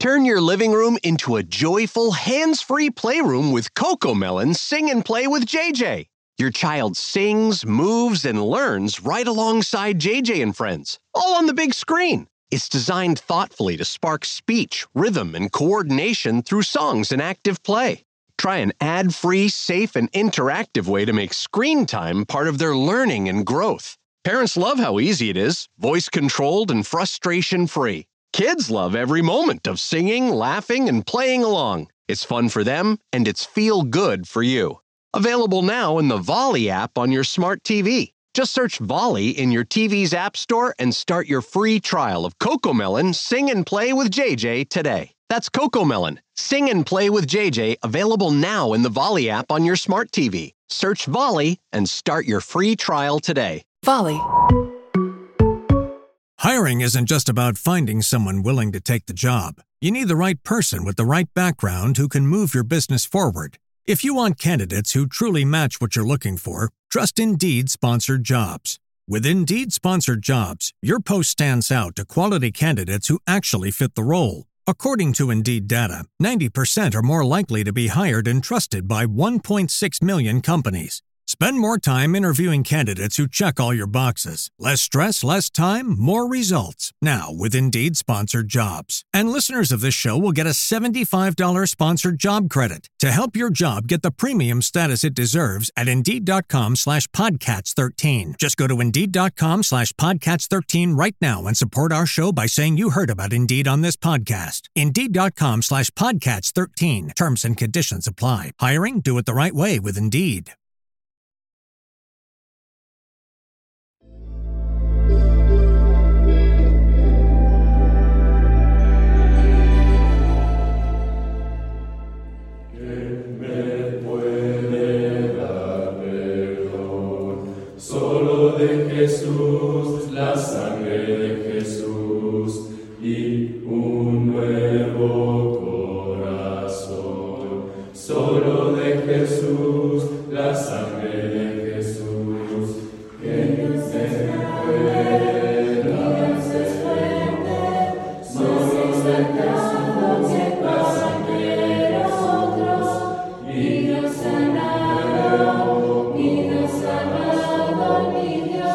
Turn your living room into a joyful, hands-free playroom with CoComelon Sing and Play with JJ. Your child sings, moves, and learns right alongside JJ and friends, all on the big screen. It's designed thoughtfully to spark speech, rhythm, and coordination through songs and active play. Try an ad-free, safe, and interactive way to make screen time part of their learning and growth. Parents love how easy it is, voice-controlled and frustration-free. Kids love every moment of singing, laughing, and playing along. It's fun for them, and it's feel-good for you. Available now in the Volley app on your smart TV. Just search Volley in your TV's app store and start your free trial of CoComelon Sing and Play with JJ today. That's CoComelon Sing and Play with JJ, available now in the Volley app on your smart TV. Search Volley and start your free trial today. Volley. Hiring isn't just about finding someone willing to take the job. You need the right person with the right background who can move your business forward. If you want candidates who truly match what you're looking for, trust Indeed Sponsored Jobs. With Indeed Sponsored Jobs, your post stands out to quality candidates who actually fit the role. According to Indeed data, 90% are more likely to be hired and trusted by 1.6 million companies. Spend more time interviewing candidates who check all your boxes. Less stress, less time, more results. Now with Indeed Sponsored Jobs. And listeners of this show will get a $75 sponsored job credit to help your job get the premium status it deserves at Indeed.com/Podcats13. Just go to Indeed.com/Podcats13 right now and support our show by saying you heard about Indeed on this podcast. Indeed.com/Podcats13. Terms and conditions apply. Hiring? Do it the right way with Indeed. Jesús, la sangre de Jesús y un nuevo corazón. Solo de Jesús, la sangre de Jesús. Que Dios es fuerte, Dios es fuerte. Solo de Jesús, la sangre de nosotros. Y Dios sanado, y Dios sanado, mi Dios.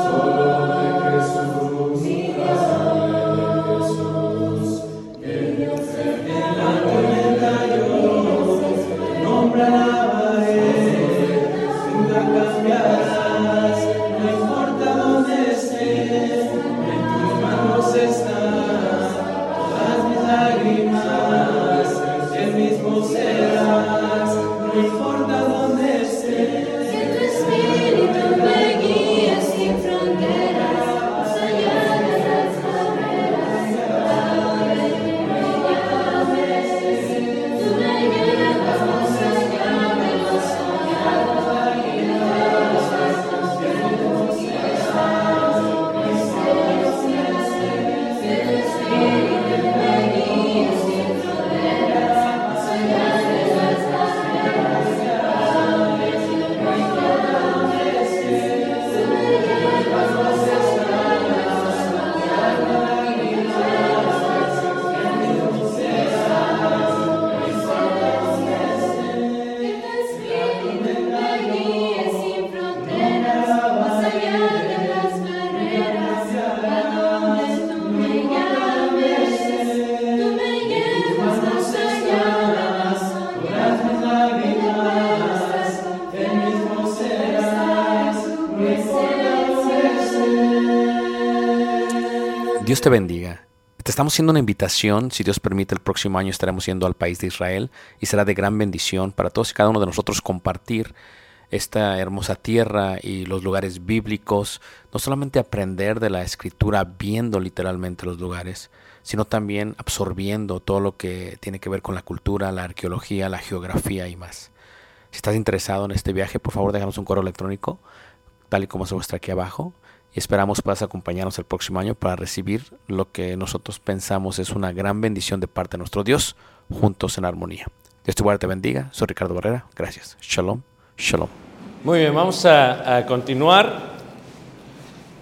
Dios te bendiga. Te estamos haciendo una invitación. Si Dios permite, el próximo año estaremos yendo al país de Israel y será de gran bendición para todos y cada uno de nosotros compartir esta hermosa tierra y los lugares bíblicos. No solamente aprender de la Escritura viendo literalmente los lugares, sino también absorbiendo todo lo que tiene que ver con la cultura, la arqueología, la geografía y más. Si estás interesado en este viaje, por favor déjanos un correo electrónico, tal y como se muestra aquí abajo. Y esperamos puedas acompañarnos el próximo año para recibir lo que nosotros pensamos es una gran bendición de parte de nuestro Dios, juntos en armonía. Dios te guarde, te bendiga. Soy Ricardo Barrera. Gracias. Shalom. Shalom. Muy bien, vamos a continuar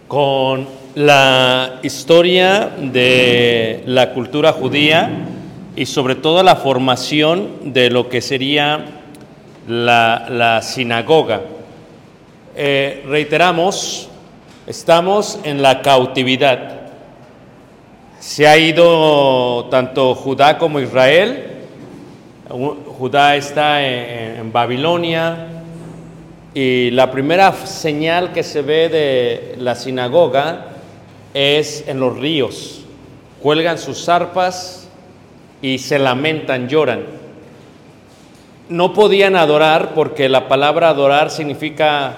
con la historia de la cultura judía y sobre todo la formación de lo que sería la sinagoga. Reiteramos, estamos en la cautividad. Se ha ido tanto Judá como Israel. Judá está en Babilonia, y la primera señal que se ve de la sinagoga es en los ríos. Cuelgan sus arpas y se lamentan, lloran. No podían adorar porque la palabra adorar significa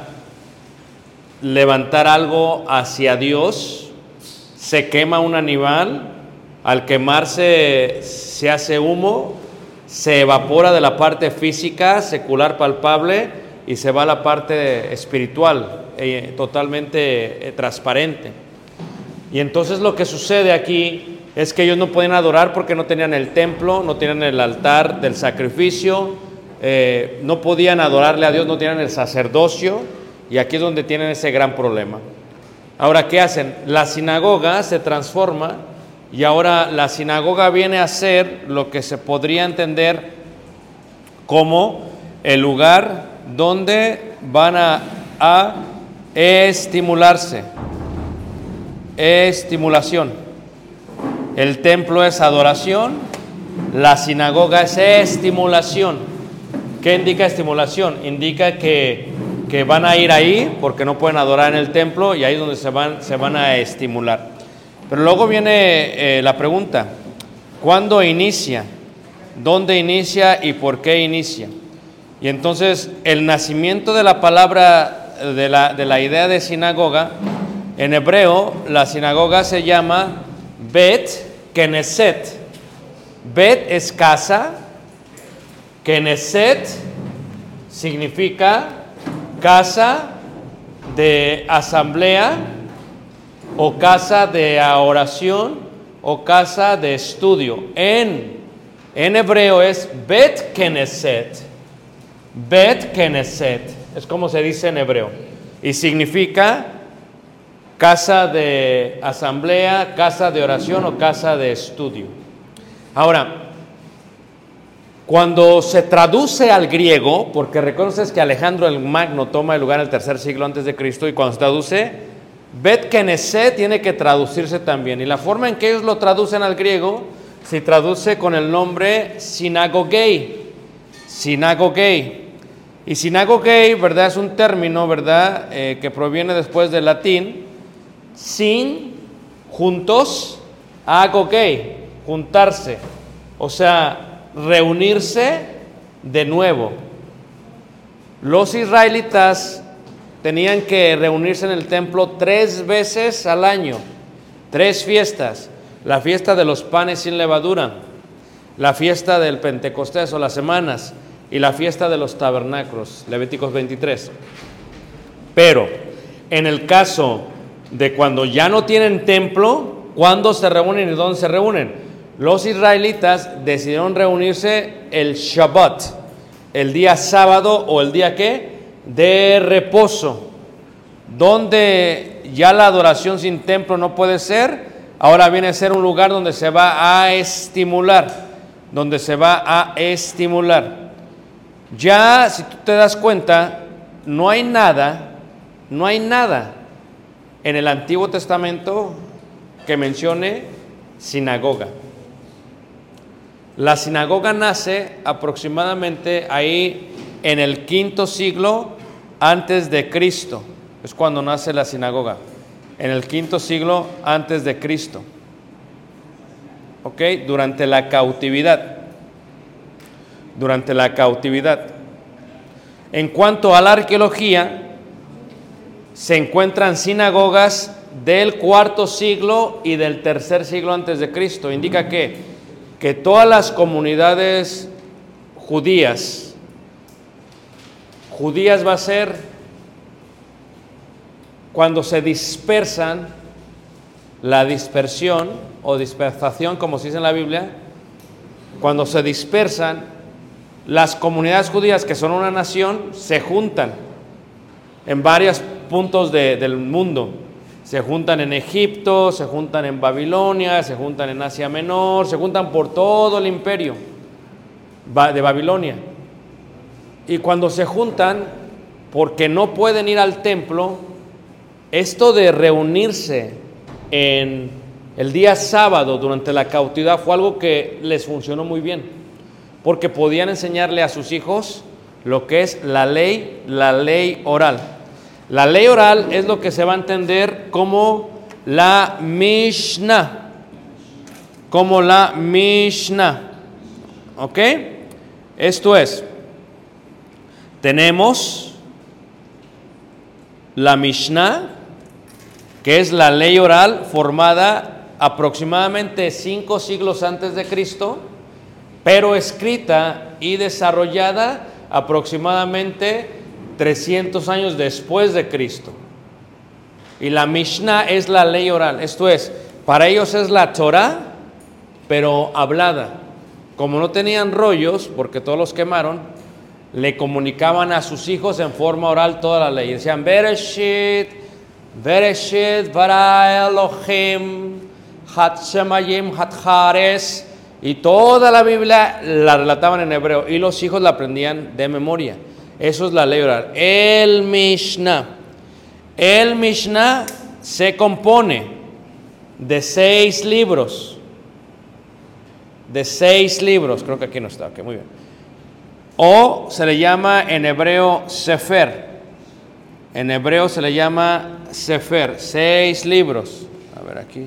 levantar algo hacia Dios. Se quema un animal, al quemarse se hace humo, se evapora de la parte física, secular, palpable, y se va a la parte espiritual, totalmente transparente. Y entonces lo que sucede aquí es que ellos no podían adorar porque no tenían el templo, no tenían el altar del sacrificio, no podían adorarle a Dios, no tenían el sacerdocio, y aquí es donde tienen ese gran problema. Ahora, ¿qué hacen? La sinagoga se transforma, y ahora la sinagoga viene a ser lo que se podría entender como el lugar donde van a estimularse. Estimulación. El templo es adoración, la sinagoga es estimulación. ¿Qué indica estimulación? Indica que van a ir ahí porque no pueden adorar en el templo, y ahí es donde se van a estimular. Pero luego viene la pregunta: ¿cuándo inicia? ¿Dónde inicia y por qué inicia? Y entonces el nacimiento de la palabra, de la idea de sinagoga, en hebreo la sinagoga se llama Bet Knesset. Bet es casa, Knesset significa casa de asamblea, o casa de oración, o casa de estudio. En hebreo es Bet Knesset. Bet Knesset es como se dice en hebreo, y significa casa de asamblea, casa de oración o casa de estudio. Ahora, cuando se traduce al griego, porque reconoces que Alejandro el Magno toma el lugar en el 3er siglo antes de Cristo, y cuando se traduce, Bet Knesset tiene que traducirse también, y la forma en que ellos lo traducen al griego se traduce con el nombre sinagogei. Sinagogei. Y sinagogei, ¿verdad? Es un término, ¿verdad? Que proviene después del latín. Sin, juntos, agogei, juntarse. O sea, reunirse de nuevo. Los israelitas tenían que reunirse en el templo 3 veces al año. 3 fiestas. La fiesta de los panes sin levadura, la fiesta del Pentecostés o las semanas, y la fiesta de los tabernáculos, Levíticos 23. Pero en el caso de cuando ya no tienen templo, ¿cuándo se reúnen y dónde se reúnen? Los israelitas decidieron reunirse el Shabbat, el día sábado, o el día ¿qué? De reposo, donde ya la adoración sin templo no puede ser. Ahora viene a ser un lugar donde se va a estimular, donde se va a estimular. Ya, si tú te das cuenta, no hay nada en el Antiguo Testamento que mencione sinagoga. La sinagoga nace aproximadamente ahí en el 5º siglo antes de Cristo. Es cuando nace la sinagoga, en el 5º siglo antes de Cristo. ¿Ok? Durante la cautividad. Durante la cautividad. En cuanto a la arqueología, se encuentran sinagogas del 4º siglo y del 3er siglo antes de Cristo. Indica que todas las comunidades judías va a ser cuando se dispersan, la dispersión o dispersación, como se dice en la Biblia, cuando se dispersan, las comunidades judías, que son una nación, se juntan en varios puntos del mundo. Se juntan en Egipto, se juntan en Babilonia, se juntan en Asia Menor, se juntan por todo el imperio de Babilonia. Y cuando se juntan, porque no pueden ir al templo, esto de reunirse en el día sábado durante la cautividad fue algo que les funcionó muy bien, porque podían enseñarle a sus hijos lo que es la ley oral. La ley oral es lo que se va a entender como la Mishnah, ¿ok? Esto es, tenemos la Mishnah, que es la ley oral formada aproximadamente 5 siglos antes de Cristo, pero escrita y desarrollada aproximadamente 300 años después de Cristo. Y la Mishnah es la ley oral, esto es, para ellos es la Torah, pero hablada. Como no tenían rollos, porque todos los quemaron, le comunicaban a sus hijos en forma oral toda la ley. Decían, Bereshit, bara Elohim, hat shemayim, hat hares, y toda la Biblia la relataban en hebreo, y los hijos la aprendían de memoria. Eso es la ley oral. El Mishnah se compone de 6 libros. Creo que aquí no está, ok, muy bien. O se le llama en hebreo Sefer. En hebreo se le llama Sefer, 6 libros. A ver aquí.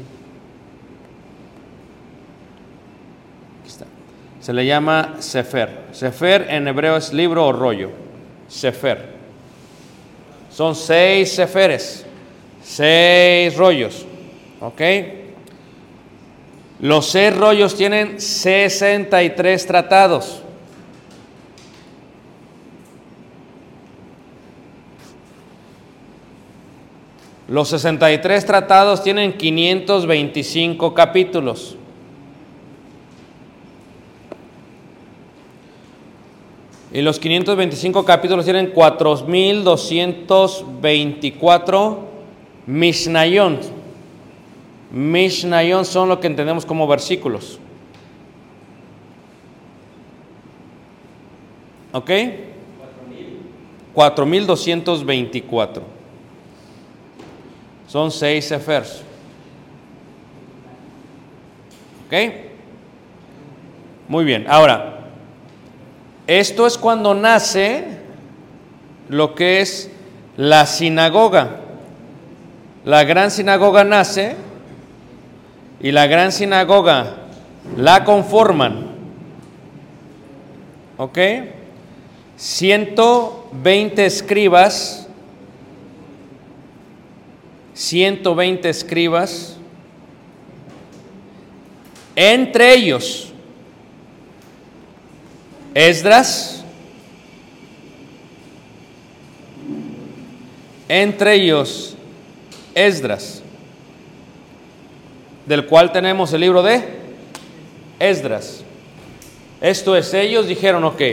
Aquí está. Se le llama Sefer. Sefer en hebreo es libro o rollo. Sefer. Son 6 seferes, 6 rollos. ¿Ok? Los 6 rollos tienen 63 tratados. Los 63 tratados tienen 525 capítulos. Y los 525 capítulos tienen 4224 Mishnayot. Mishnayot son lo que entendemos como versículos. ¿Ok? 4224. Son 6 sefers. ¿Ok? Muy bien. Ahora, esto es cuando nace lo que es la sinagoga. La gran sinagoga nace y la gran sinagoga la conforman, ¿ok? 120 escribas, 120 escribas, entre ellos Esdras, del cual tenemos el libro de Esdras. Esto es, ellos dijeron, ok,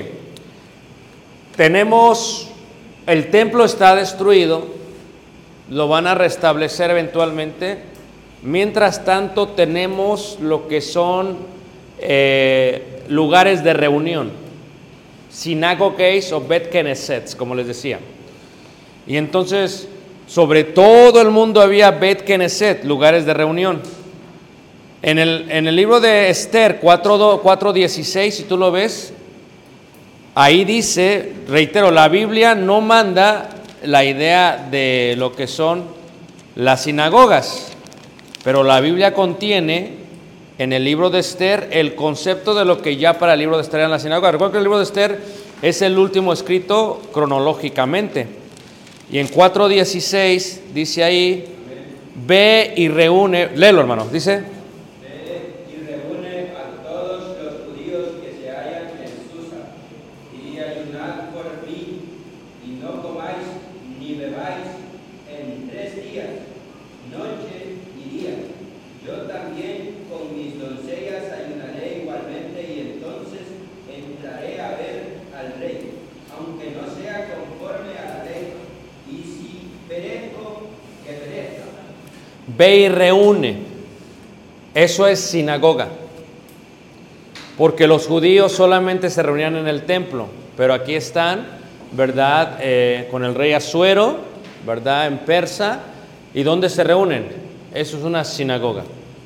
tenemos, el templo está destruido, lo van a restablecer eventualmente, mientras tanto tenemos lo que son lugares de reunión, sinagogues o Bet Knesset, como les decía. Y entonces, sobre todo el mundo había Bet Knesset, lugares de reunión. En el libro de Esther 4:16, si tú lo ves, ahí dice, reitero, la Biblia no manda la idea de lo que son las sinagogas, pero la Biblia contiene en el libro de Esther el concepto de lo que ya para el libro de Esther eran las sinagogas. Recuerda que el libro de Esther es el último escrito cronológicamente. Y en 4:16 dice ahí, ve y reúne, léelo hermano, dice, ve y reúne a todos los judíos que se hallan en Susa, y ayunad por mí, y no comáis ni bebáis en 3 días, noche y día. Yo también con mis doncellas ayunaré igualmente, y entonces entraré a ver al rey, aunque no sea conforme a la ley, y si perezco, que perezca. ve y reúne. Eso es sinagoga. Porque los judíos solamente se reunían en el templo, pero aquí están, ¿verdad? Con el rey Asuero, ¿verdad? En Persa. ¿Y dónde se reúnen? Eso es una sinagoga.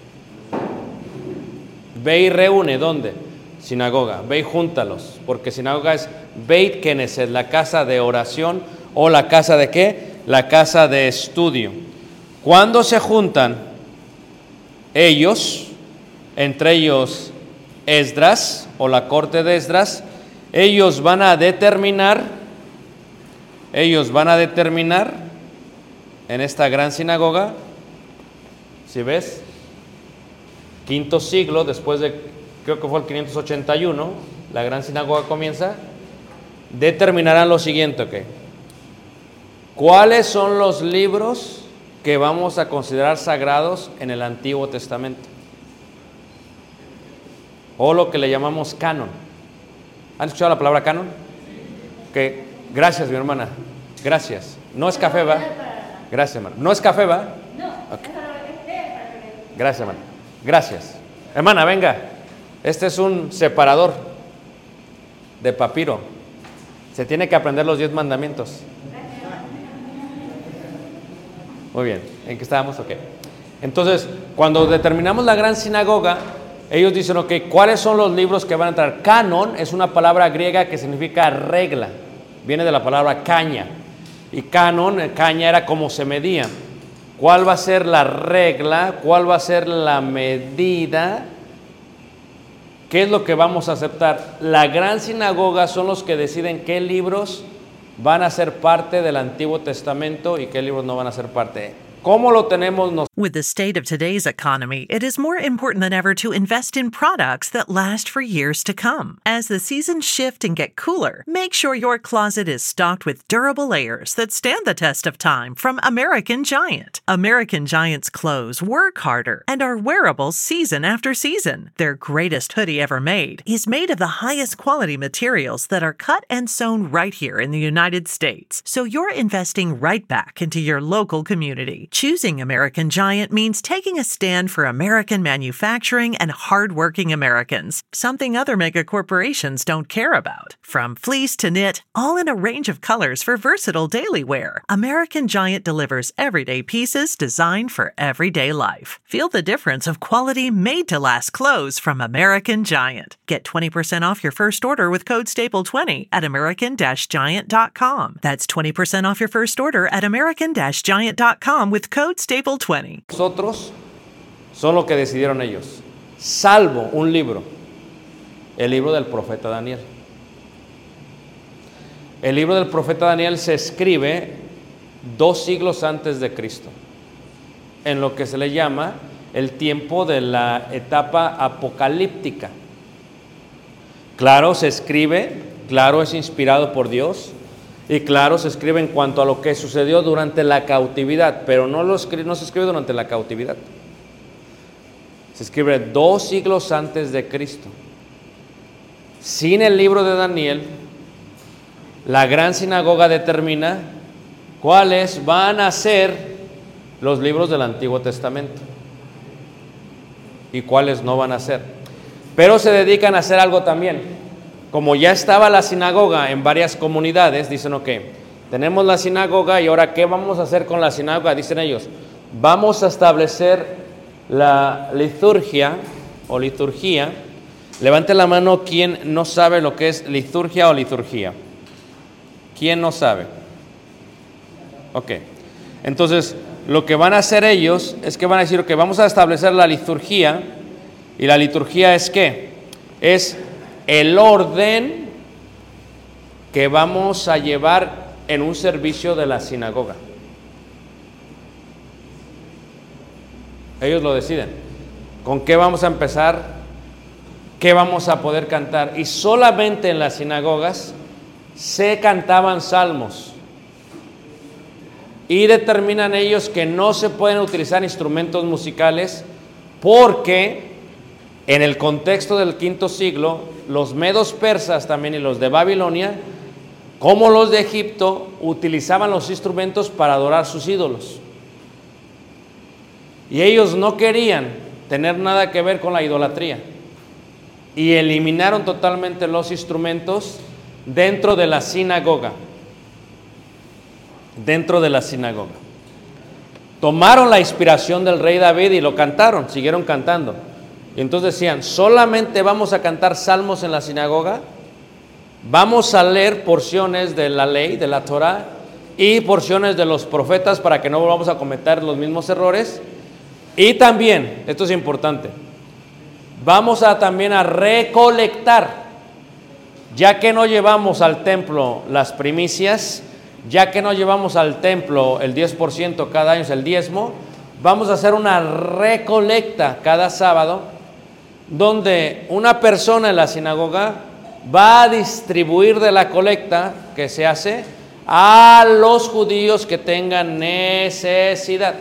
Ve y reúne, ¿dónde? Sinagoga. Ve y júntalos, porque sinagoga es Beit Knesset, la casa de oración, o la casa de ¿qué? La casa de estudio. Cuando se juntan ellos, entre ellos Esdras, o la corte de Esdras, ellos van a determinar en esta gran sinagoga, si ves, quinto siglo, después de, creo que fue el 581, la gran sinagoga comienza, determinarán lo siguiente, ¿ok? ¿Cuáles son los libros que vamos a considerar sagrados en el Antiguo Testamento? O lo que le llamamos canon. ¿Han escuchado la palabra canon? Ok, gracias mi hermana, gracias. No es café, ¿va? Gracias, hermano. ¿No es café, va? No. Okay. Gracias, hermano. Gracias. Hermana, venga. Este es un separador de papiro. Se tiene que aprender los 10 mandamientos. Muy bien. ¿En qué estábamos? Ok. Entonces, cuando determinamos la gran sinagoga, ellos dicen, ok, ¿cuáles son los libros que van a entrar? Canon es una palabra griega que significa regla. Viene de la palabra caña. Y canon, caña era como se medía. ¿Cuál va a ser la regla? ¿Cuál va a ser la medida? ¿Qué es lo que vamos a aceptar? La gran sinagoga son los que deciden qué libros van a ser parte del Antiguo Testamento y qué libros no van a ser parte. ¿Cómo lo tenemos nosotros? With the state of today's economy, it is more important than ever to invest in products that last for years to come. As the seasons shift and get cooler, make sure your closet is stocked with durable layers that stand the test of time from American Giant. American Giant's clothes work harder and are wearable season after season. Their greatest hoodie ever made is made of the highest quality materials that are cut and sewn right here in the United States. So you're investing right back into your local community. Choosing American Giant means taking a stand for American manufacturing and hardworking Americans, something other mega corporations don't care about. From fleece to knit, all in a range of colors for versatile daily wear, American Giant delivers everyday pieces designed for everyday life. Feel the difference of quality made-to-last clothes from American Giant. Get 20% off your first order with code STAPLE20 at american-giant.com. That's 20% off your first order at american-giant.com with code STAPLE20. Nosotros son lo que decidieron ellos, salvo un libro, el libro del profeta Daniel. El libro del profeta Daniel se escribe 2 siglos antes de Cristo, en lo que se le llama el tiempo de la etapa apocalíptica. Claro, se escribe, claro, es inspirado por Dios. Y claro, se escribe en cuanto a lo que sucedió durante la cautividad, pero no se escribe durante la cautividad. Se escribe 2 siglos antes de Cristo. Sin el libro de Daniel, la gran sinagoga determina cuáles van a ser los libros del Antiguo Testamento y cuáles no van a ser. Pero se dedican a hacer algo también. Como ya estaba la sinagoga en varias comunidades, dicen, ok, tenemos la sinagoga y ahora ¿qué vamos a hacer con la sinagoga? Dicen ellos, vamos a establecer la liturgia o liturgía. Levante la mano quien no sabe lo que es liturgia o liturgía. ¿Quién no sabe? Ok, entonces lo que van a hacer ellos es que van a decir, ok, vamos a establecer la liturgía. ¿Y la liturgía es qué? Es el orden que vamos a llevar en un servicio de la sinagoga. Ellos lo deciden. ¿Con qué vamos a empezar? ¿Qué vamos a poder cantar? Y solamente en las sinagogas se cantaban salmos. Y determinan ellos que no se pueden utilizar instrumentos musicales porque en el contexto del quinto siglo, los medos persas también y los de Babilonia, como los de Egipto, utilizaban los instrumentos para adorar sus ídolos. Y ellos no querían tener nada que ver con la idolatría. Y eliminaron totalmente los instrumentos dentro de la sinagoga. Dentro de la sinagoga. Tomaron la inspiración del rey David y lo cantaron, siguieron cantando. Y entonces decían, solamente vamos a cantar salmos en la sinagoga, vamos a leer porciones de la ley, de la Torah, y porciones de los profetas para que no volvamos a cometer los mismos errores. Y también, esto es importante, vamos a también a recolectar, ya que no llevamos al templo las primicias, ya que no llevamos al templo el 10% cada año, es el diezmo, vamos a hacer una recolecta cada sábado, donde una persona en la sinagoga va a distribuir de la colecta que se hace a los judíos que tengan necesidad.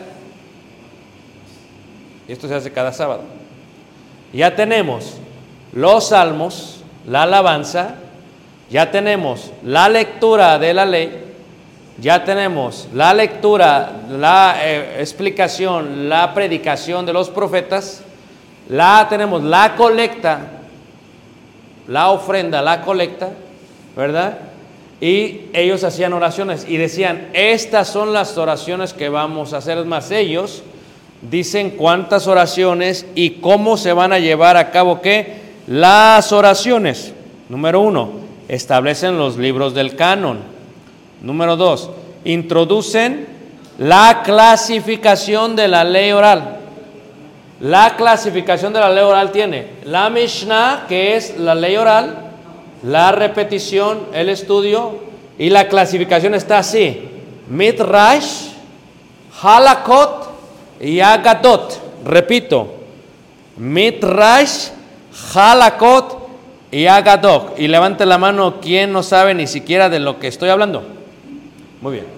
Y esto se hace cada sábado. Ya tenemos los salmos, la alabanza, ya tenemos la lectura de la ley, ya tenemos la lectura, la explicación, la predicación de los profetas, tenemos la colecta, la ofrenda, la colecta, ¿verdad? Y ellos hacían oraciones y decían, estas son las oraciones que vamos a hacer. Es más, ellos dicen cuántas oraciones y cómo se van a llevar a cabo, ¿qué? Las oraciones. Número 1, establecen los libros del canon. Número 2, introducen la clasificación de la ley oral. La clasificación de la ley oral tiene la Mishnah, que es la ley oral, la repetición, el estudio, y la clasificación está así: Midrash, Halakot y Agadot. Repito, Midrash, Halakot y Agadot. Y levante la mano quien no sabe ni siquiera de lo que estoy hablando. Muy bien.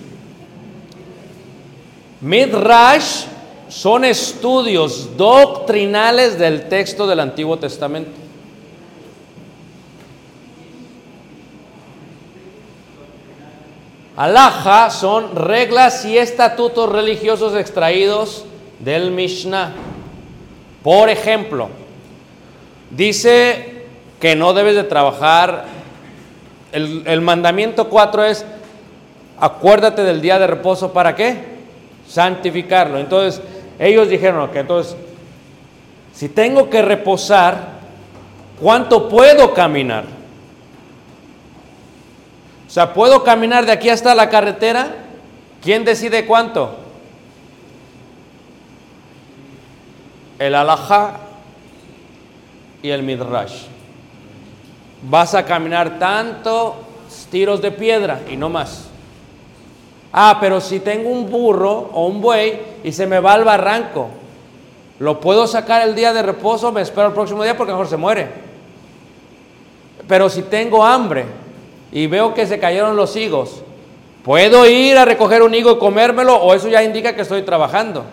Midrash son estudios doctrinales del texto del Antiguo Testamento. Halaja son reglas y estatutos religiosos extraídos del Mishnah. Por ejemplo, dice que no debes de trabajar. El mandamiento 4 es: acuérdate del día de reposo. ¿Para qué? Santificarlo. Entonces ellos dijeron que entonces, si tengo que reposar, ¿cuánto puedo caminar? O sea, ¿puedo caminar de aquí hasta la carretera? ¿Quién decide cuánto? El halajá y el midrash. Vas a caminar tantos tiros de piedra y no más. Pero si tengo un burro o un buey y se me va al barranco, ¿lo puedo sacar el día de reposo? Me espero el próximo día porque mejor se muere. Pero si tengo hambre y veo que se cayeron los higos, ¿puedo ir a recoger un higo y comérmelo, o eso ya indica que estoy trabajando?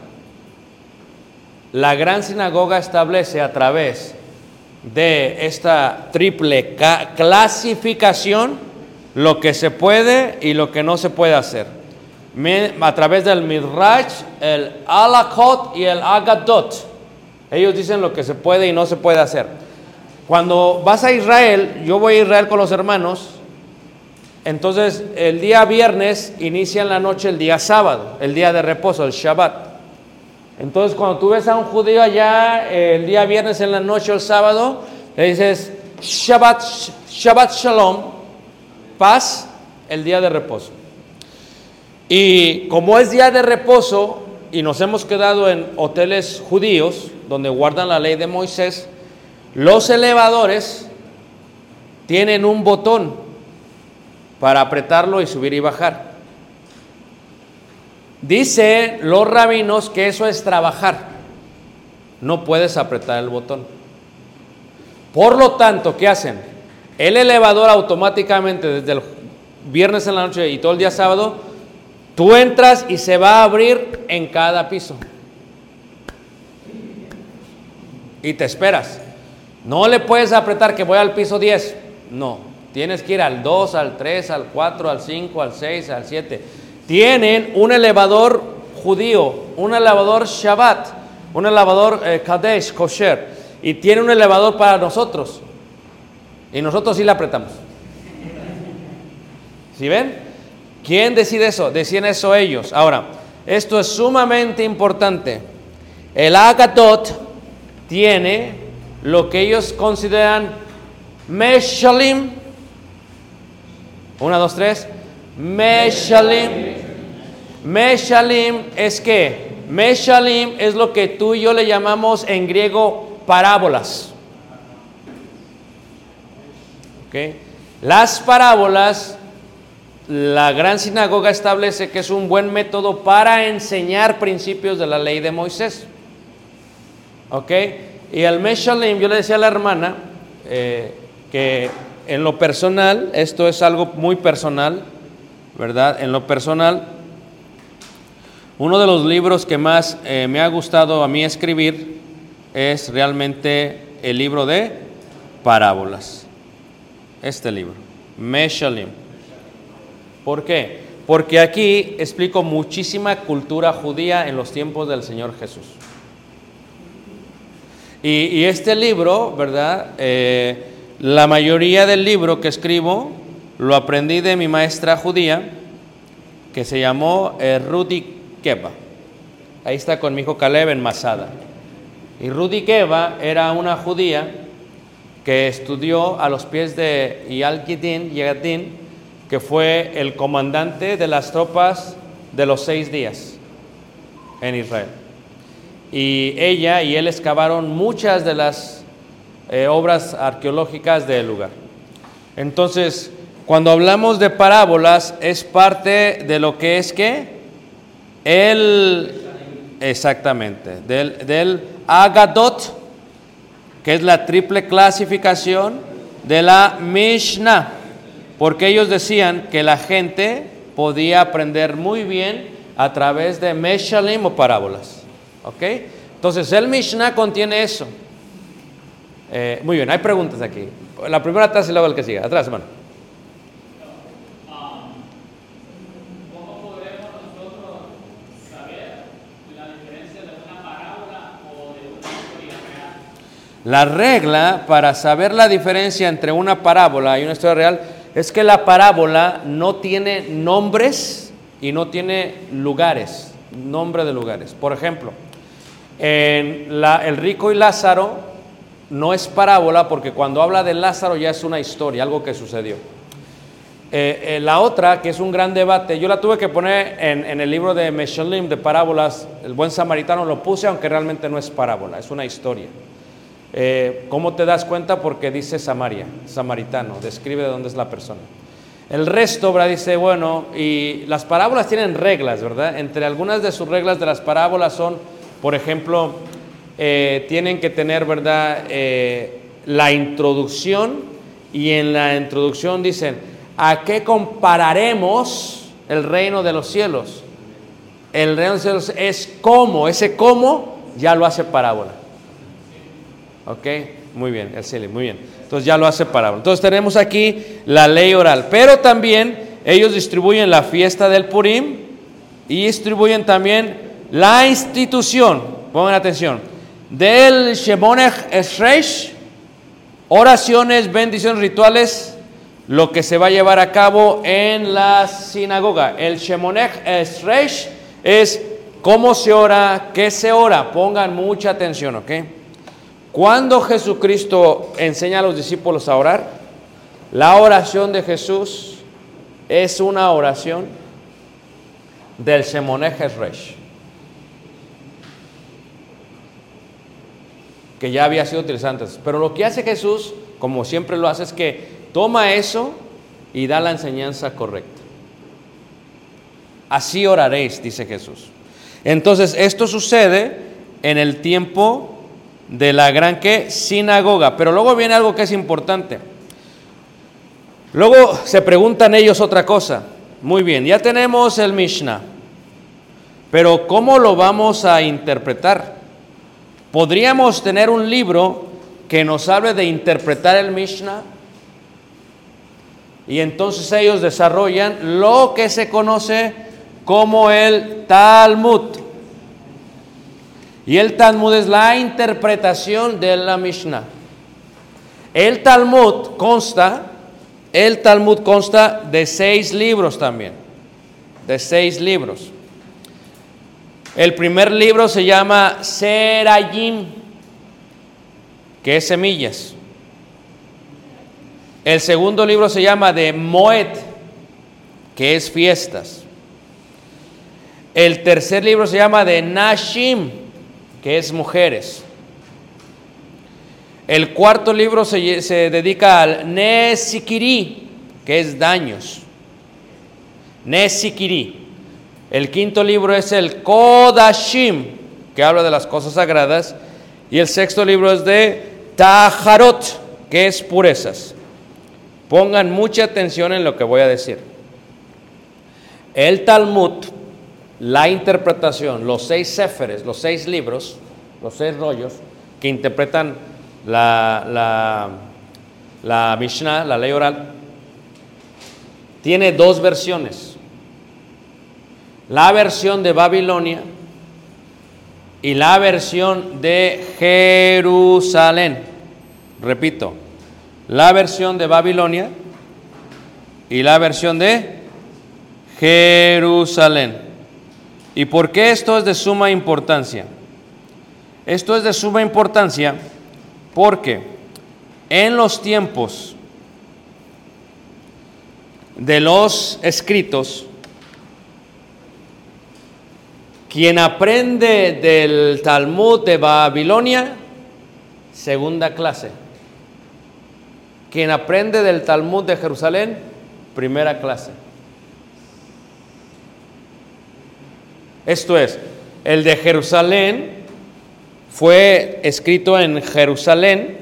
La gran sinagoga establece a través de esta triple clasificación lo que se puede y lo que no se puede hacer. A través del Midrash, el Halakot y el Agadot. Ellos dicen lo que se puede y no se puede hacer. Cuando vas a Israel, yo voy a Israel con los hermanos, entonces el día viernes inicia en la noche el día sábado, el día de reposo, el Shabbat. Entonces cuando tú ves a un judío allá el día viernes en la noche o el sábado, le dices Shabbat Shalom, paz, el día de reposo. Y como es día de reposo y nos hemos quedado en hoteles judíos donde guardan la ley de Moisés, los elevadores tienen un botón para apretarlo y subir y bajar. Dicen los rabinos que eso es trabajar. No puedes apretar el botón. Por lo tanto, ¿qué hacen? El elevador automáticamente desde el viernes en la noche y todo el día sábado, tú entras y se va a abrir en cada piso. Y te esperas. No le puedes apretar que voy al piso 10. No, tienes que ir al 2, al 3, al 4, al 5, al 6, al 7. Tienen un elevador judío, un elevador Shabbat, un elevador Kadesh, kosher, y tiene un elevador para nosotros. Y nosotros sí le apretamos. ¿Sí ven? ¿Quién decide eso? Deciden eso ellos. Ahora, esto es sumamente importante. El Agatot tiene lo que ellos consideran Meshalim. 1, 2, 3. Meshalim. Meshalim es ¿qué? Meshalim es lo que tú y yo le llamamos en griego parábolas. ¿Okay? Las parábolas, la gran sinagoga establece que es un buen método para enseñar principios de la ley de Moisés. ¿Ok? Y el Meshalim, yo le decía a la hermana que en lo personal, esto es algo muy personal, ¿verdad? En lo personal, uno de los libros que más me ha gustado a mí escribir es realmente el libro de parábolas. Este libro, Meshalim. ¿Por qué? Porque aquí explico muchísima cultura judía en los tiempos del Señor Jesús. Y este libro, ¿verdad? La mayoría del libro que escribo lo aprendí de mi maestra judía, que se llamó Rudy Keva. Ahí está con mi hijo Caleb en Masada. Y Rudy Keva era una judía que estudió a los pies de Yegadin, que fue el comandante de las tropas de los 6 días en Israel. Y ella y él excavaron muchas de las obras arqueológicas del lugar. Entonces, cuando hablamos de parábolas, es parte de lo que es exactamente, del Agadot, que es la triple clasificación de la Mishnah, porque ellos decían que la gente podía aprender muy bien a través de Meshalim o parábolas. ¿Ok? Entonces el Mishnah contiene eso. Muy bien, hay preguntas aquí. La primera atrás y luego el que siga. Atrás, hermano. ¿Cómo podremos nosotros saber la diferencia de una parábola o de una historia real? La regla para saber la diferencia entre una parábola y una historia real es que la parábola no tiene nombres y no tiene lugares, nombre de lugares. Por ejemplo, el rico y Lázaro no es parábola porque cuando habla de Lázaro ya es una historia, algo que sucedió. La otra, que es un gran debate, yo la tuve que poner en el libro de Meshalim, de parábolas, el buen samaritano lo puse, aunque realmente no es parábola, es una historia. ¿Cómo te das cuenta? Porque dice Samaria, samaritano, describe de dónde es la persona. El resto, ¿verdad? Dice, bueno, y las parábolas tienen reglas, ¿verdad? Entre algunas de sus reglas de las parábolas son, por ejemplo, tienen que tener, ¿verdad? La introducción, y en la introducción dicen, ¿a qué compararemos el reino de los cielos? El reino de los cielos es cómo, ese cómo ya lo hace parábola. ¿Ok? Muy bien, el Celi, muy bien. Entonces ya lo hace parábola. Entonces tenemos aquí la ley oral, pero también ellos distribuyen la fiesta del Purim y distribuyen también la institución, pongan atención, del Shemonech Esreish, oraciones, bendiciones rituales, lo que se va a llevar a cabo en la sinagoga. El Shemonech Esreish es cómo se ora, qué se ora, pongan mucha atención, ¿ok? Cuando Jesucristo enseña a los discípulos a orar, la oración de Jesús es una oración del Shemonech Esreish, que ya había sido utilizado antes. Pero lo que hace Jesús, como siempre lo hace, es que toma eso y da la enseñanza correcta. Así oraréis, dice Jesús. Entonces, esto sucede en el tiempo de la gran sinagoga. Pero luego viene algo que es importante. Luego se preguntan ellos otra cosa. Muy bien, ya tenemos el Mishnah, pero ¿cómo lo vamos a interpretar? ¿Podríamos tener un libro que nos hable de interpretar el Mishnah? Y entonces ellos desarrollan lo que se conoce como el Talmud. Y el Talmud es la interpretación de la Mishnah. El Talmud consta de 6 libros también. De 6 libros. El primer libro se llama Serayim, que es semillas. El segundo libro se llama de Moed, que es fiestas. El tercer libro se llama de Nashim, que es mujeres. El cuarto libro se dedica al Nesikiri, que es daños. Nesikiri. El quinto libro es el Kodashim, que habla de las cosas sagradas. Y el sexto libro es de Taharot, que es purezas. Pongan mucha atención en lo que voy a decir. El Talmud, la interpretación, los 6 seferes, los 6 libros, los 6 rollos que interpretan la Mishnah, la ley oral, tiene 2 versiones. La versión de Babilonia y la versión de Jerusalén. Repito, la versión de Babilonia y la versión de Jerusalén. ¿Y por qué esto es de suma importancia? Esto es de suma importancia porque en los tiempos de los escritos, quien aprende del Talmud de Babilonia, segunda clase. Quien aprende del Talmud de Jerusalén, primera clase. Esto es, el de Jerusalén fue escrito en Jerusalén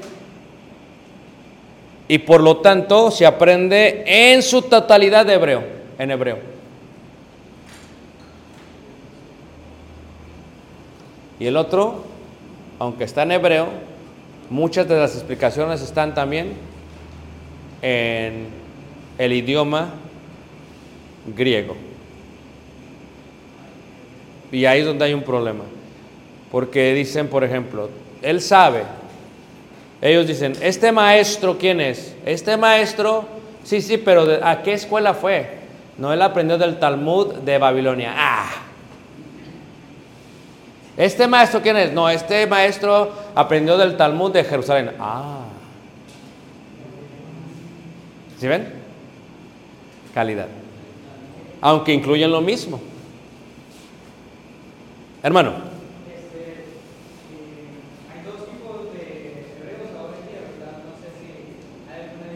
y por lo tanto se aprende en su totalidad de hebreo, en hebreo. Y el otro, aunque está en hebreo, muchas de las explicaciones están también en el idioma griego. Y ahí es donde hay un problema. Porque dicen, por ejemplo, él sabe. Ellos dicen, ¿este maestro quién es? Este maestro, sí, pero ¿a qué escuela fue? No, él aprendió del Talmud de Babilonia. ¿Este maestro quién es? No, este maestro aprendió del Talmud de Jerusalén. ¿Sí ven? Calidad. Aunque incluyen lo mismo. Hermano. Hay 2 tipos de hebreos ahora en día, ¿verdad? No sé si hay alguna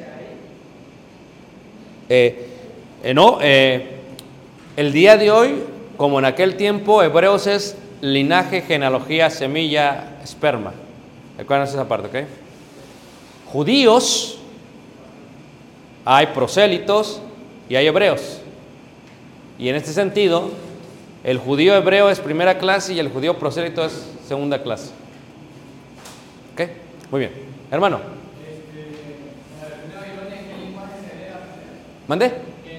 diferencia ahí. El día de hoy, como en aquel tiempo, hebreos es linaje, genealogía, semilla, esperma. Recuerden esa parte, ¿ok? Judíos, hay prosélitos y hay hebreos. Y en este sentido, el judío hebreo es primera clase y el judío prosélito es segunda clase. ¿Ok? Muy bien. Hermano. ¿Mande?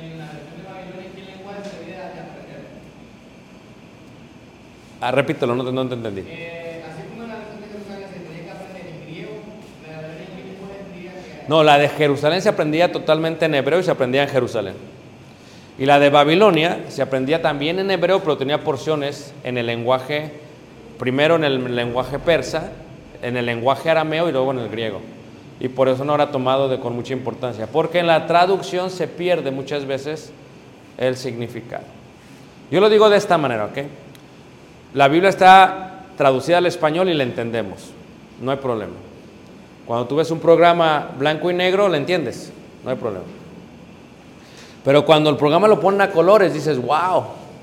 Repítelo, no te entendí. Así como en la versión de Jerusalén se tenía que aprender en griego, la versión en griego tendría que... No, la de Jerusalén se aprendía totalmente en hebreo y se aprendía en Jerusalén. Y la de Babilonia se aprendía también en hebreo, pero tenía porciones en el lenguaje, primero en el lenguaje persa, en el lenguaje arameo y luego en el griego. Y por eso no era tomado con mucha importancia, porque en la traducción se pierde muchas veces el significado. Yo lo digo de esta manera, ¿ok? La Biblia está traducida al español y la entendemos, no hay problema. Cuando tú ves un programa blanco y negro, ¿la entiendes? No hay problema. Pero cuando el programa lo ponen a colores, dices, wow.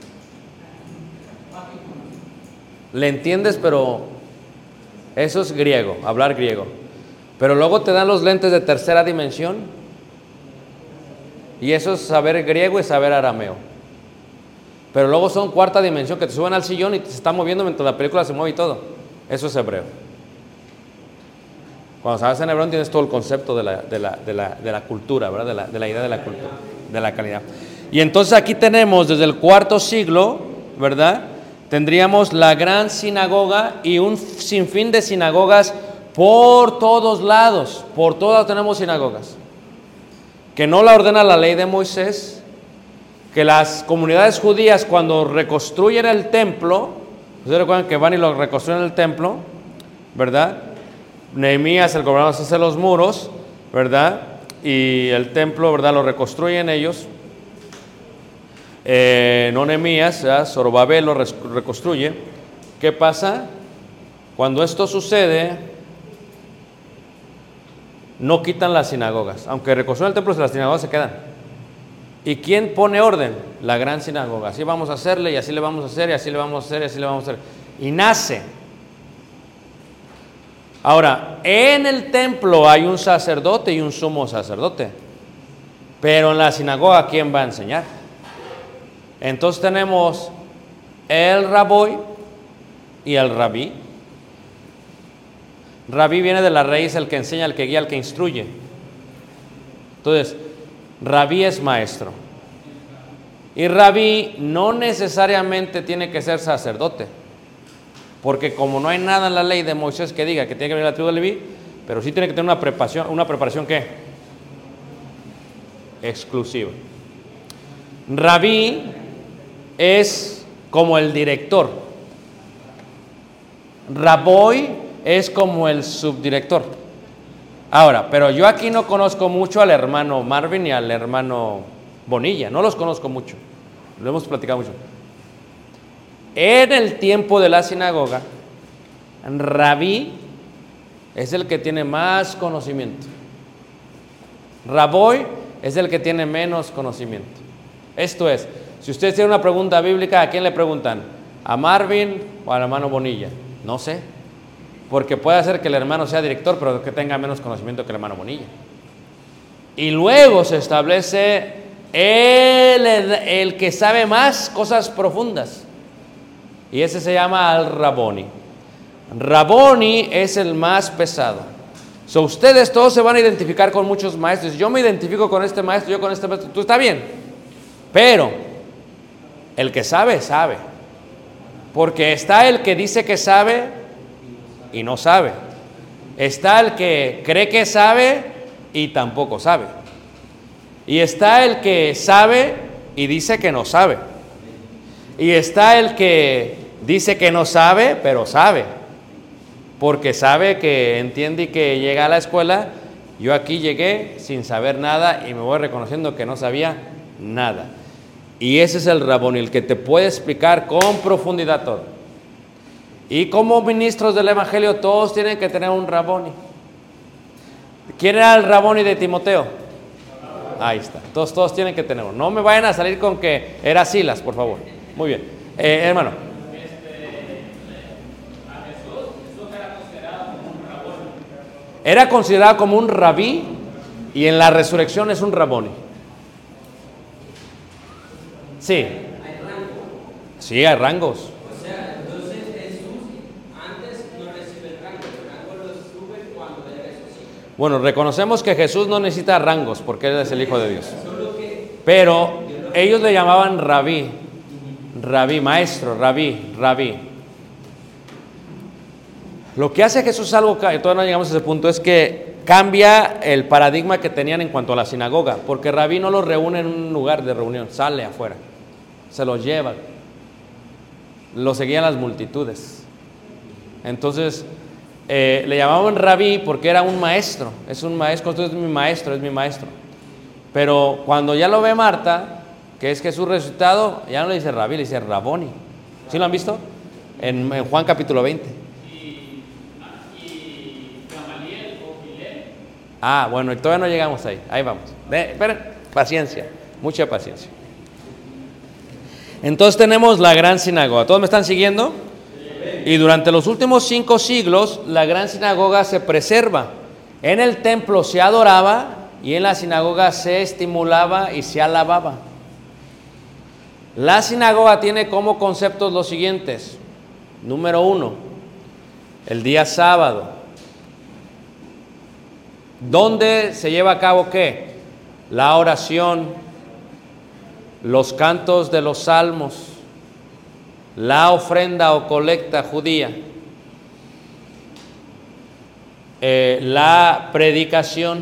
Le entiendes, pero eso es griego, hablar griego. Pero luego te dan los lentes de tercera dimensión y eso es saber griego y saber arameo. Pero luego son cuarta dimensión, que te suben al sillón y te está moviendo mientras la película se mueve y todo. Eso es hebreo. Cuando sabes en hebreo tienes todo el concepto de la cultura, ¿verdad? De la idea de la cultura, de la calidad. Y entonces aquí tenemos desde el cuarto siglo, ¿verdad? Tendríamos la gran sinagoga y un sinfín de sinagogas por todos lados. Por todas tenemos sinagogas. Que no la ordena la ley de Moisés. Que las comunidades judías cuando reconstruyen el templo, ustedes recuerdan que van y lo reconstruyen el templo, ¿verdad? Nehemías, el gobernador, hace los muros, ¿verdad? Y el templo, ¿verdad? Lo reconstruyen ellos. No Nehemías, Zorobabel lo reconstruye. ¿Qué pasa? Cuando esto sucede, no quitan las sinagogas. Aunque reconstruyen el templo, las sinagogas se quedan. ¿Y quién pone orden? La gran sinagoga. Así vamos a hacerle, y así le vamos a hacer, y así le vamos a hacer, y así le vamos a hacer. Y nace. Ahora, en el templo hay un sacerdote y un sumo sacerdote. Pero en la sinagoga, ¿quién va a enseñar? Entonces tenemos el raboy y el rabí. Rabí viene de la raíz, el que enseña, el que guía, el que instruye. Entonces, rabí es maestro. Y rabí no necesariamente tiene que ser sacerdote. Porque como no hay nada en la ley de Moisés que diga que tiene que venir la tribu de Leví, pero sí tiene que tener una preparación ¿qué? Exclusiva. Rabí es como el director. Raboy es como el subdirector. Ahora, pero yo aquí no conozco mucho al hermano Marvin y al hermano Bonilla, no los conozco mucho, lo hemos platicado mucho. En el tiempo de la sinagoga, rabí es el que tiene más conocimiento. Raboy es el que tiene menos conocimiento. Esto es, si ustedes tienen una pregunta bíblica, ¿a quién le preguntan? ¿A Marvin o al hermano Bonilla? No sé, porque puede ser que el hermano sea director, pero que tenga menos conocimiento que el hermano Bonilla. Y luego se establece el que sabe más cosas profundas. Y ese se llama al Raboni. Raboni es el más pesado. Ustedes todos se van a identificar con muchos maestros. Yo me identifico con este maestro, yo con este maestro. Tú está bien. Pero el que sabe, sabe. Porque está el que dice que sabe y no sabe. Está el que cree que sabe y tampoco sabe. Y está el que sabe y dice que no sabe. Y está el que dice que no sabe, pero sabe. Porque sabe que entiende y que llega a la escuela. Yo aquí llegué sin saber nada y me voy reconociendo que no sabía nada. Y ese es el Raboni, el que te puede explicar con profundidad todo. Y como ministros del Evangelio, todos tienen que tener un Raboni. ¿Quién era el Raboni de Timoteo? Ahí está. Todos tienen que tener uno. No me vayan a salir con que era Silas, por favor. Muy bien. Hermano. A Jesús era considerado como un rabón. Era considerado como un rabí y en la resurrección es un raboni. Sí. ¿Hay rango? Sí, hay rangos. O sea, entonces Jesús antes no recibe el rango lo sube cuando Él resucita. Bueno, reconocemos que Jesús no necesita rangos porque Él es el Hijo de Dios. Pero ellos le llamaban rabí. Rabí, maestro, rabí. Lo que hace Jesús, algo que todavía no llegamos a ese punto, es que cambia el paradigma que tenían en cuanto a la sinagoga, porque rabí no los reúne en un lugar de reunión, sale afuera, se los lleva, lo seguían las multitudes. Entonces le llamaban rabí porque era un maestro, es un maestro, entonces es mi maestro. Pero cuando ya lo ve Marta, que es Jesús resucitado, ya no le dice rabí, le dice raboni. ¿Sí lo han visto? En Juan capítulo 20. Y Gamaliel o Gilel. Bueno, y todavía no llegamos ahí vamos. Esperen, paciencia, mucha paciencia. Entonces tenemos la gran sinagoga. ¿Todos me están siguiendo? Y durante los últimos 5 siglos, la gran sinagoga se preserva. En el templo se adoraba y en la sinagoga se estimulaba y se alababa. La sinagoga tiene como conceptos los siguientes. Número 1, el día sábado. ¿Dónde se lleva a cabo qué? La oración, los cantos de los salmos, la ofrenda o colecta judía, la predicación.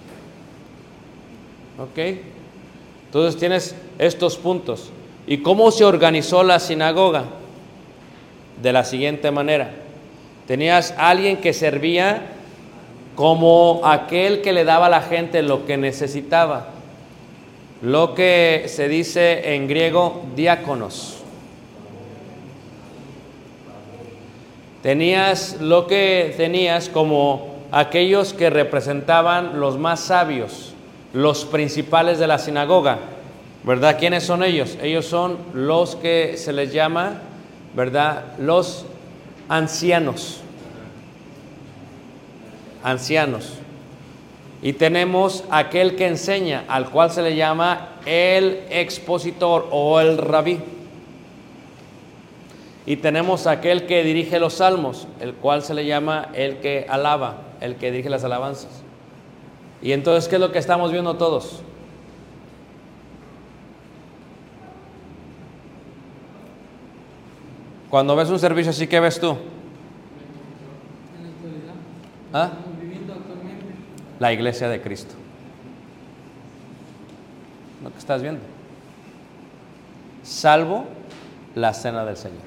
¿Ok? Entonces tienes estos puntos. ¿Y cómo se organizó la sinagoga? De la siguiente manera. Tenías alguien que servía como aquel que le daba a la gente lo que necesitaba. Lo que se dice en griego diáconos. Tenías lo que tenías como aquellos que representaban los más sabios, los principales de la sinagoga, ¿verdad? ¿Quiénes son ellos? Ellos son los que se les llama, ¿verdad? Los ancianos. Ancianos. Y tenemos aquel que enseña, al cual se le llama el expositor o el rabí. Y tenemos aquel que dirige los salmos, el cual se le llama el que alaba, el que dirige las alabanzas. Y entonces, ¿qué es lo que estamos viendo todos? Cuando ves un servicio así, ¿qué ves tú? ¿Ah? La iglesia de Cristo. Lo que estás viendo. Salvo la cena del Señor.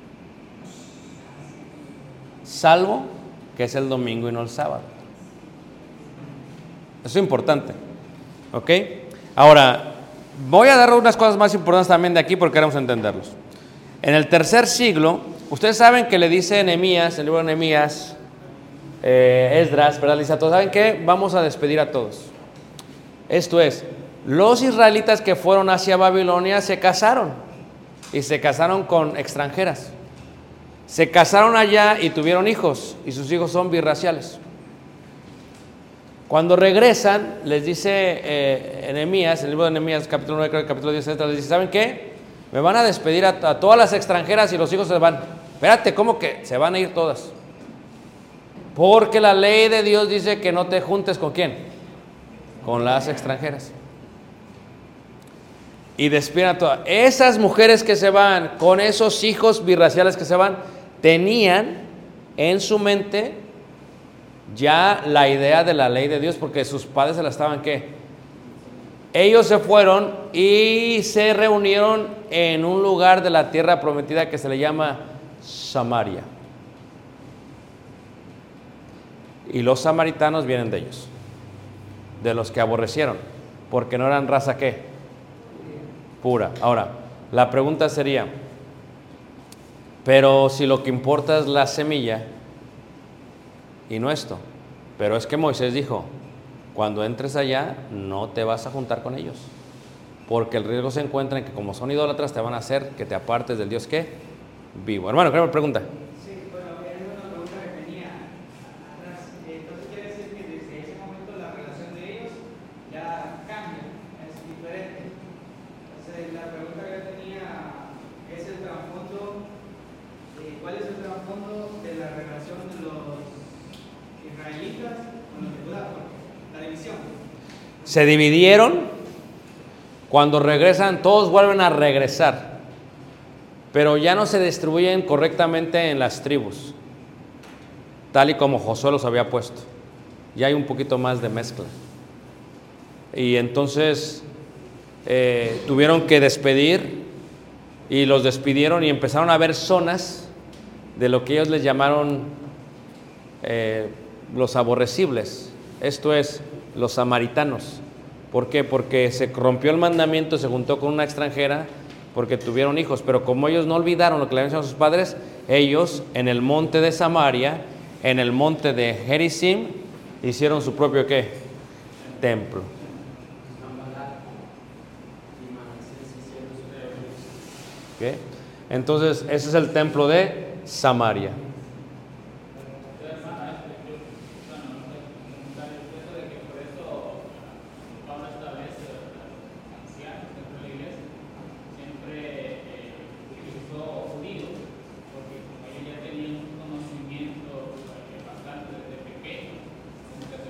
Salvo que es el domingo y no el sábado. Eso es importante. ¿Ok? Ahora, voy a dar unas cosas más importantes también de aquí porque queremos entenderlos. En el tercer siglo, ustedes saben que le dice Nehemías, el libro de Nehemías, Esdras, ¿verdad? Le dice a todos, ¿saben qué? Vamos a despedir a todos. Esto es, los israelitas que fueron hacia Babilonia se casaron y se casaron con extranjeras. Se casaron allá y tuvieron hijos, y sus hijos son Cuando regresan, les dice Nehemías, el libro de Nehemías, capítulo 9, capítulo 10, les dice, ¿saben qué? Me van a despedir a todas las extranjeras y los hijos se van. Espérate, ¿cómo que se van a ir todas? Porque la ley de Dios dice que no te juntes ¿con quién? Con las extranjeras. Y despiden a todas. Esas mujeres que se van, con esos hijos birraciales que se van, tenían en su mente ya la idea de la ley de Dios, porque sus padres se la estaban, ¿qué? Ellos se fueron y se reunieron en un lugar de la tierra prometida que se le llama Samaria. Y los samaritanos vienen de ellos, de los que aborrecieron, porque no eran raza, ¿qué? Pura. Ahora, la pregunta sería, pero si lo que importa es la semilla y no esto, pero es que Moisés dijo, cuando entres allá no te vas a juntar con ellos, porque el riesgo se encuentra en que como son idólatras te van a hacer que te apartes del Dios que vivo. Hermano, ¿qué me pregunta? Sí, bueno, era una pregunta que tenía atrás. Entonces quiere decir que desde ese momento la relación de ellos ya cambia, es diferente. Entonces la pregunta que yo tenía es el trasfondo, ¿cuál es el trasfondo de la relación de los israelitas con los de Judá? La división. Se dividieron, cuando regresan, todos vuelven a regresar, pero ya no se distribuyen correctamente en las tribus, tal y como Josué los había puesto. Ya hay un poquito más de mezcla. Y entonces tuvieron que despedir, y los despidieron y empezaron a haber zonas de lo que ellos les llamaron los aborrecibles. Esto es, los samaritanos. ¿Por qué? Porque se rompió el mandamiento, se juntó con una extranjera, porque tuvieron hijos. Pero como ellos no olvidaron lo que le habían enseñado a sus padres, ellos en el monte de Samaria, en el monte de Gerizim, hicieron su propio ¿qué? Templo. ¿Qué? Entonces, ese es el templo de Samaria.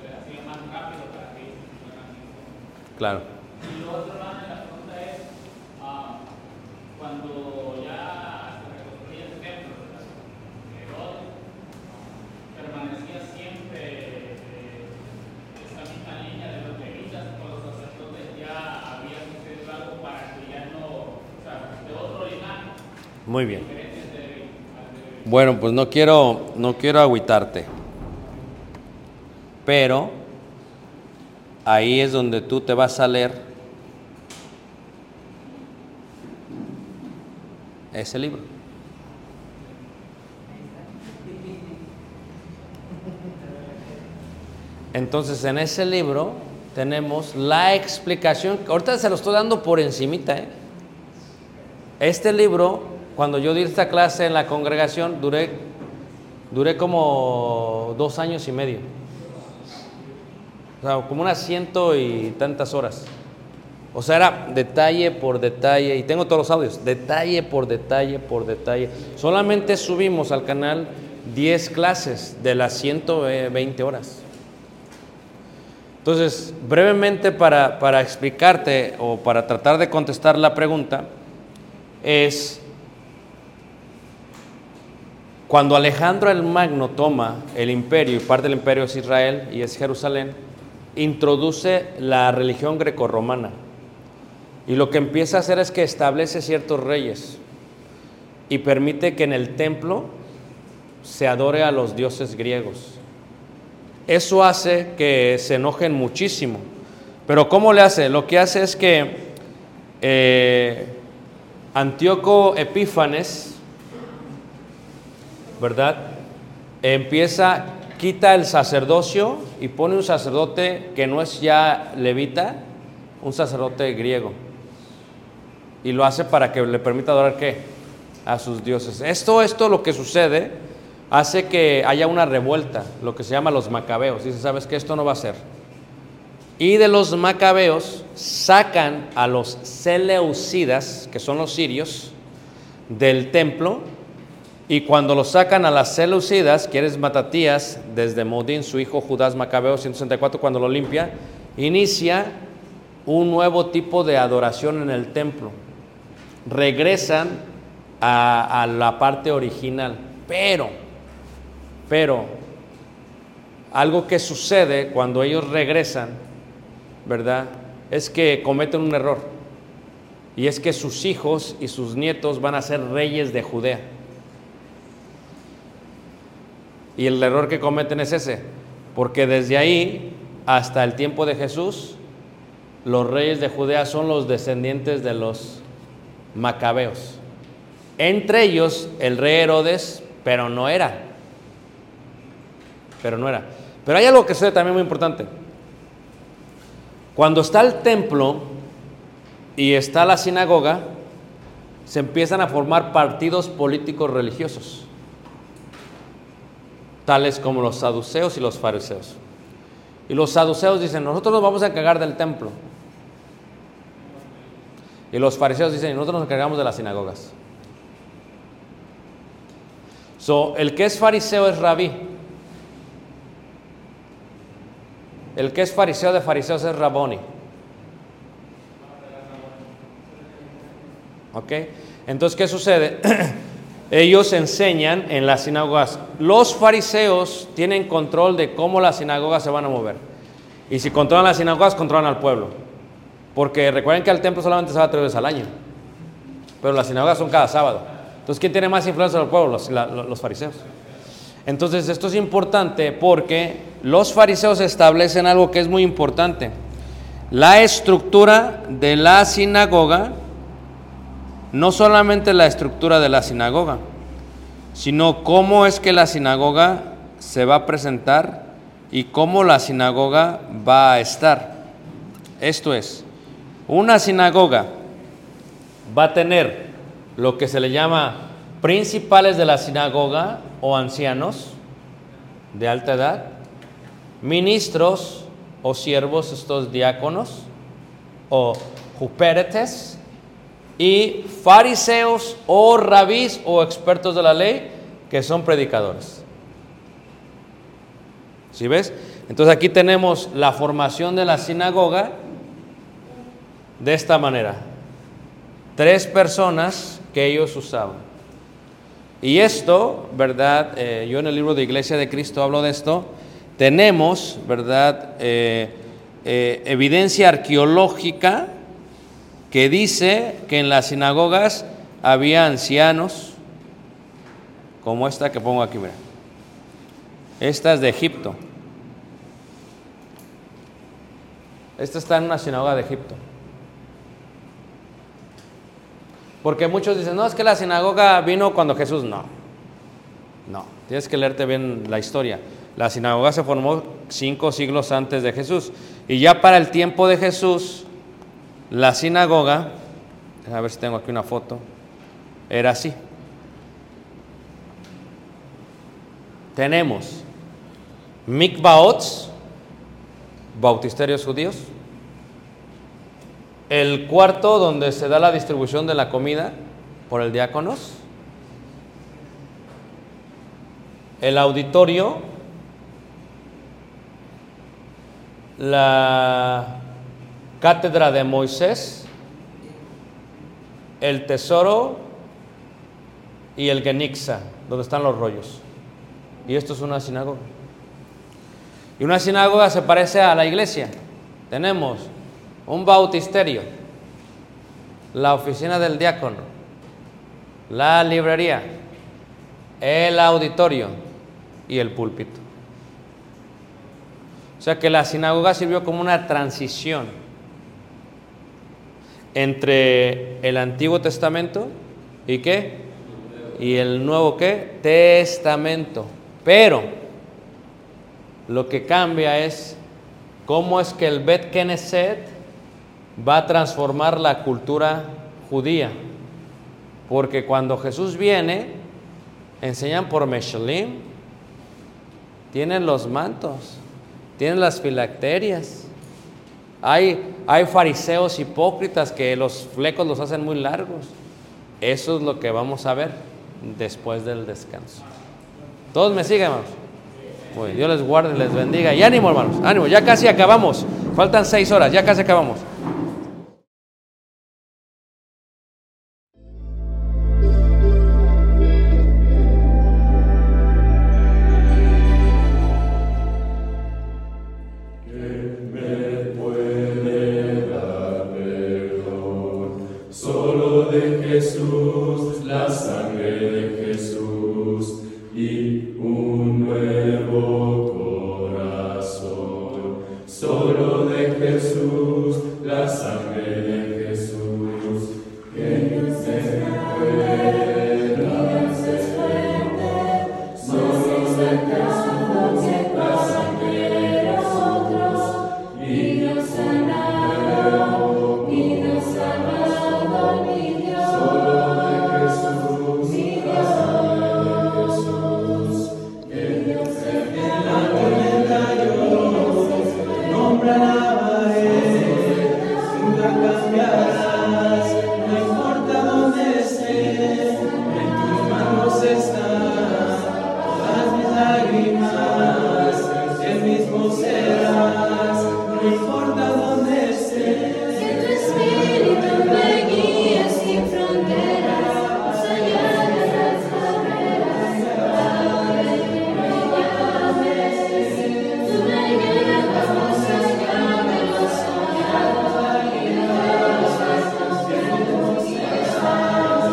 Y Claro. lo otro, hermano, la pregunta es, cuando ya se reconstruye el templo, Herodes permanecía siempre esa misma línea de los levitas con los sacerdotes, ya había sucedido algo para que ya no, o sea, de otro linaje. Muy bien. Bueno, pues no quiero agüitarte, pero ahí es donde tú te vas a leer ese libro. Entonces, en ese libro tenemos la explicación. Ahorita se lo estoy dando por encimita, ¿eh? Este libro, cuando yo di esta clase en la congregación, duré como 2 años y medio. O sea, como unas 100 y tantas horas. O sea, era detalle por detalle, y tengo todos los audios, detalle por detalle por detalle. Solamente subimos al canal 10 clases de las 120 horas. Entonces, brevemente para explicarte o para tratar de contestar la pregunta, es cuando Alejandro el Magno toma el imperio, y parte del imperio es Israel y es Jerusalén, introduce la religión grecorromana. Y lo que empieza a hacer es que establece ciertos reyes y permite que en el templo se adore a los dioses griegos. Eso hace que se enojen muchísimo. Pero ¿cómo le hace? Lo que hace es que Antíoco Epífanes, ¿verdad? Quita el sacerdocio y pone un sacerdote que no es ya levita, un sacerdote griego. Y lo hace para que le permita adorar ¿qué? A sus dioses. Esto lo que sucede hace que haya una revuelta, lo que se llama los macabeos. Dice, ¿sabes qué? Esto no va a ser. Y de los macabeos sacan a los seleucidas, que son los sirios, del templo. Y cuando los sacan a las seleucidas, que es Matatías, desde Modín, su hijo Judas Macabeo, 164, cuando lo limpia, inicia un nuevo tipo de adoración en el templo. Regresan a la parte original. Pero, algo que sucede cuando ellos regresan, ¿verdad? Es que cometen un error. Y es que sus hijos y sus nietos van a ser reyes de Judea. Y el error que cometen es ese, porque desde ahí hasta el tiempo de Jesús, los reyes de Judea son los descendientes de los macabeos. Entre ellos el rey Herodes, pero no era. Pero hay algo que sucede también muy importante. Cuando está el templo y está la sinagoga, se empiezan a formar partidos políticos religiosos, tales como los saduceos y los fariseos. Y los saduceos dicen, nosotros nos vamos a encargar del templo. Y los fariseos dicen, nosotros nos encargamos de las sinagogas. El que es fariseo es rabí. El que es fariseo de fariseos es raboni. ¿Ok? Entonces, ¿qué sucede? Ellos enseñan en las sinagogas. Los fariseos tienen control de cómo las sinagogas se van a mover. Y si controlan las sinagogas, controlan al pueblo. Porque recuerden que al templo solamente se va 3 veces al año. Pero las sinagogas son cada sábado. Entonces, ¿quién tiene más influencia sobre el pueblo? Los fariseos. Entonces, esto es importante porque los fariseos establecen algo que es muy importante. La estructura de la sinagoga, no solamente la estructura de la sinagoga, sino cómo es que la sinagoga se va a presentar y cómo la sinagoga va a estar. Esto es, una sinagoga va a tener lo que se le llama principales de la sinagoga o ancianos de alta edad, ministros o siervos, estos diáconos o jupéretes, y fariseos o rabís o expertos de la ley, que son predicadores. ¿Sí ves? Entonces aquí tenemos la formación de la sinagoga de esta manera. 3 personas que ellos usaban. Y esto, ¿verdad? Yo en el libro de Iglesia de Cristo hablo de esto. Tenemos, ¿verdad? Evidencia arqueológica que dice que en las sinagogas había ancianos, como esta que pongo aquí, mira. Esta es de Egipto. Esta está en una sinagoga de Egipto. Porque muchos dicen, no, es que la sinagoga vino cuando Jesús. No, tienes que leerte bien la historia. La sinagoga se formó 5 siglos antes de Jesús. Y ya para el tiempo de Jesús, la sinagoga, a ver si tengo aquí una foto, era así. Tenemos mikvaots, bautisterios judíos, el cuarto donde se da la distribución de la comida por el diáconos, el auditorio, la cátedra de Moisés, el tesoro y el Genixa, donde están los rollos. Y esto es una sinagoga. Y una sinagoga se parece a la iglesia. Tenemos un bautisterio, la oficina del diácono, la librería, el auditorio y el púlpito. O sea que la sinagoga sirvió como una transición entre el Antiguo Testamento y ¿qué? Y el Nuevo ¿qué? Testamento. Pero lo que cambia es cómo es que el Bet Knesset va a transformar la cultura judía. Porque cuando Jesús viene, enseñan por Meshalim, tienen los mantos, tienen las filacterias. Hay fariseos hipócritas que los flecos los hacen muy largos. Eso es lo que vamos a ver después del descanso. ¿Todos me siguen, hermanos? Muy bien, Dios les guarde y les bendiga. Y ánimo, hermanos, ánimo, ya casi acabamos. Faltan 6 horas, ya casi acabamos. Jesús, la sangre de Jesús y un nuevo corazón. Solo de Jesús, la sangre de Jesús, que Dios es fuerte, Dios es fuerte. Solo de Jesús, la sangre de nosotros, y Dios sanado, y Dios sanado, mi Dios. Solo de Jesús, mi Dios, que Dios es en la tormenta yo, nombre alabaré, nunca cambiarás, no importa dónde esté, en tus manos están todas mis lágrimas, el mismo serás, no importa dónde esté. Que tu espíritu me guíe sin fronteras, más allá de las barreras, a donde tú me llames. Tú me llevas más allá de lo soñado y de los actos que tú quieras.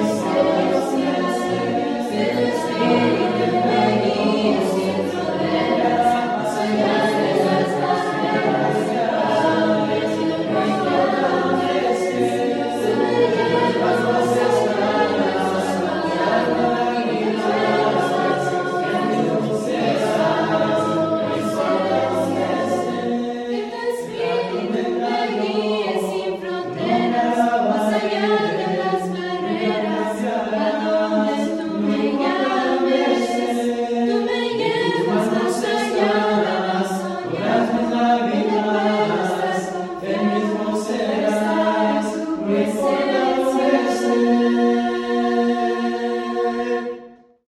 Que tu espíritu me guíe sin fronteras, más allá de las barreras, a donde tú me llames. Tú me llevas más allá de lo soñado y de los actos que tú quieras. Que tu espíritu me guíe sin fronteras, más allá de las barreras, a donde tú me llames. Tú me llevas más allá de lo soñado y de